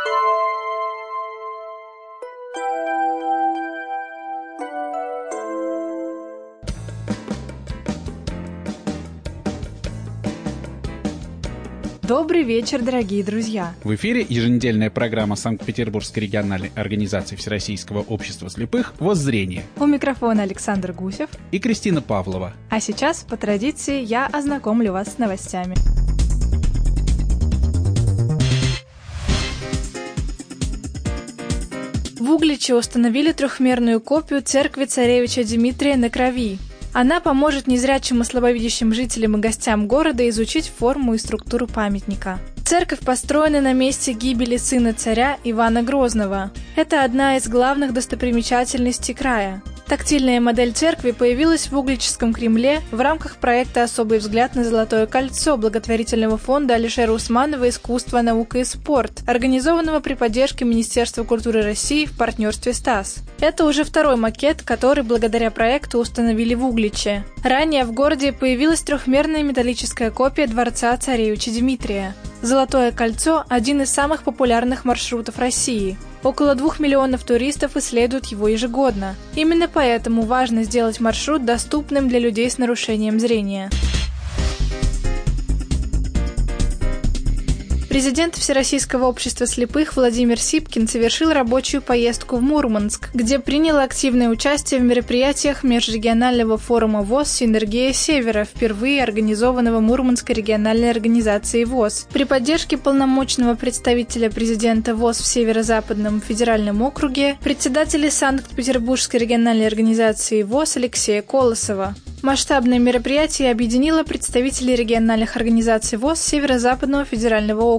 Добрый вечер, дорогие друзья! В эфире еженедельная программа Санкт-Петербургской региональной организации Всероссийского общества слепых «Воззрение». У микрофона Александр Гусев и Кристина Павлова. А сейчас, по традиции, я ознакомлю вас с новостями. В Угличе установили трехмерную копию церкви царевича Дмитрия на Крови. Она поможет незрячим и слабовидящим жителям и гостям города изучить форму и структуру памятника. Церковь построена на месте гибели сына царя Ивана Грозного. Это одна из главных достопримечательностей края. Тактильная модель церкви появилась в Угличском Кремле в рамках проекта «Особый взгляд на Золотое кольцо» благотворительного фонда Алишера Усманова «Искусство, наука и спорт», организованного при поддержке Министерства культуры России в партнерстве с ТАСС. Это уже второй макет, который благодаря проекту установили в Угличе. Ранее в городе появилась трехмерная металлическая копия дворца царевича Дмитрия. Золотое кольцо – один из самых популярных маршрутов России. Около 2 миллионов туристов исследуют его ежегодно. Именно поэтому важно сделать маршрут доступным для людей с нарушением зрения. Президент Всероссийского общества слепых Владимир Сипкин совершил рабочую поездку в Мурманск, где принял активное участие в мероприятиях межрегионального форума ВОС «Синергия Севера», впервые организованного Мурманской региональной организацией ВОС. При поддержке полномочного представителя президента ВОС в Северо-Западном федеральном округе, председателя Санкт-Петербургской региональной организации ВОС Алексея Колосова. Масштабное мероприятие объединило представителей региональных организаций ВОС Северо-Западного федерального округа.